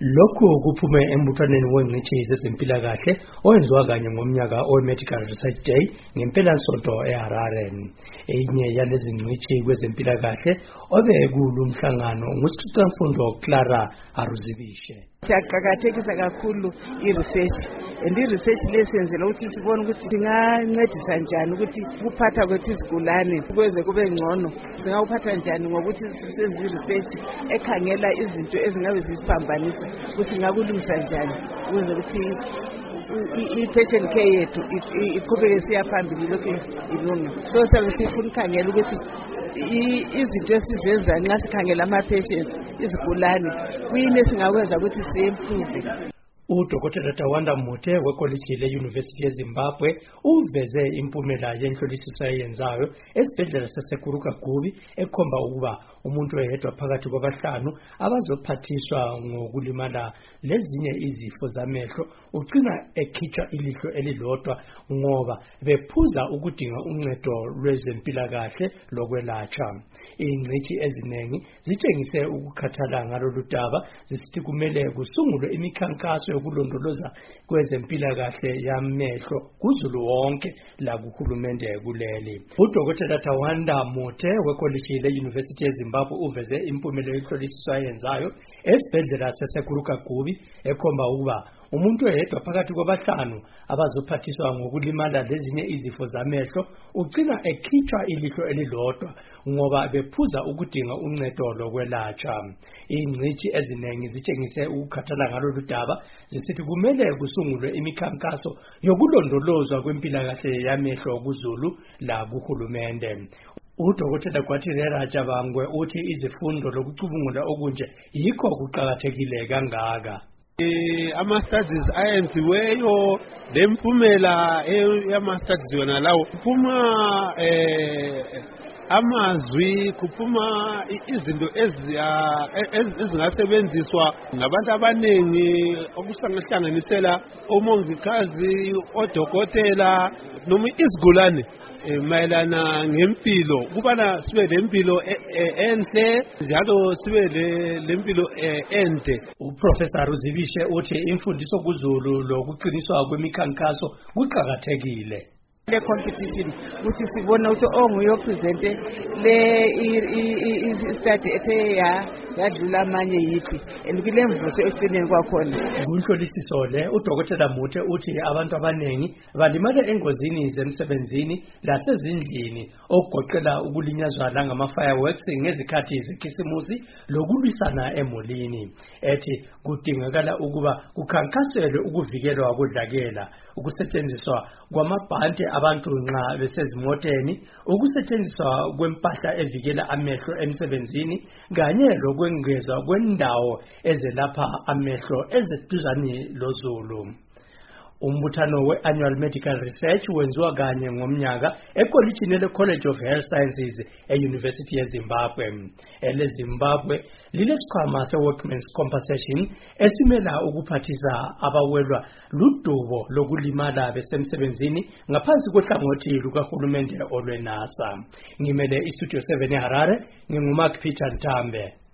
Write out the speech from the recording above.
Lokhu kuphume embuthaneni wengcitshi zezempilakahle owenziwa kanye ngomnyaka owe-Medical Research Day ngempelasonto eHarare. Enye yalezi ngcitshi kwezempilakahle obekulumhlangano nguSiqhuthamfundo Clara Aruzibishe. Siyaqakathekisa kakhulu i-research and i-research lesenzela ukuthi sibone ukuthi singancedisa njani ukuthi ukuphatha kwethu izigulane kweze kube ngcono. Singawuphatha njani ngokuthi sisenze i-research ekhangela izinto ezingabe zisiphambanisa ukuthi singakulungisa njani ukuze ukuthi i-patient care yethu iqhubeke siya phambili lokhu ilunga. So sabe sifuna ukukhangela ukuthi izinto esizenza nxa sikhangela ama-patients izigulane kuyini esingakwenza ukuthi siye-improve. Udokotela Tawanda Muthe wekoliji le-University yeZimbabwe uveze impumela yenhloliso ayenzayo esibhedlela saseKuru Kagubi ekhomba ukuba umuntu oyedwa phakathi kwabahlanu abazophathiswa ngokulimala lezinye izifo zamehlo ugcina ekhitshwa ilihlo elilodwa ngoba bephuza ukudinga uncedo lwezempilakahle lokwelatshwa. Ingcitshi eziningi zitshengise ukukhathala ngalolu daba zisithi kumele kusungulwe imikhankaso yokulondoloza kwezempilakahle yamehlo kuzulu wonke la kuhulumende kuleli. Udokotela Tawanda Muthe wekoliji le-University yeZimbabwe uveze impumela yenhloliso ayenzayo esibhedlela saseKuru Kagubi ekhomba ukuba umuntu oyedwa phakathi kwabahlanu abazophathiswa ngokulimala lezinye izifo zamehlo ugcina ekhitshwa ilihlo elilodwa ngoba bephuza ukudinga uncedo lokwelatshwa. Ingcitshi eziningi zitshengise ukukhathala ngalolu daba zisithi kumele kusungulwe imikhankaso yokulondolozwa kwempilakahle yamehlo kuzulu la kuhulumende. Udokotela Kwathilera Jabangwe uthi izifundo lokucubungula okunje yikho kuqakathekile kangaka. Ama-studies ayenziweyo lempumela yama-studies yona lawo kuphuma amazwi kuphuma izinto ezingasebenziswa ngabantu abaningi okuhlanganisela omongikazi odokotela noma izigulane mayelana ngempilo kubana sibe lempilo enhle njalo sibe lempilo ende. Uprofessor Aruzibishe uthi imfundiso kuzulu lokuqiniswa kwemikhankaso kuqakathekile. Le competition ukuthi sibone ukuthi onguyopresente le study ethe yadlula amanye yiphi and kule mvuso esineni kwakhona. Kunhlolisiso le udokotela Muthe uthi abantu abanengi balimala engozini zemsebenzini lasezindlini okugoqela ukulinyazwa ngama-fireworks ngezikhathi zekhisimusi lokulwisana emolini. Ethi kudingakala ukuba kukhankaselwe ukuvikelwa kodlakela, ukusetshenziswa kwamabhanti abantu nxa besezimoteni, ukusetshenziswa kwempahla evikela amehlo emsebenzini kanye lokwengezwa kwendawo ezelapha amehlo ezeduzane lozulu. Umbuthano we-Annual Medical Research wenziwa kanye ngomnyaka ekolijini le-College of Health Sciences e-University yeZimbabwe. EleZimbabwe lilesikhwama se-Workmen's Compensation esimela ukuphathisa abawelwa ludubo lokulimala besemsebenzini ngaphansi kohlangothi lukahulumende olwenasa. Ngimele iStudio 7 eHarare, nginguMark Peter Ntambe.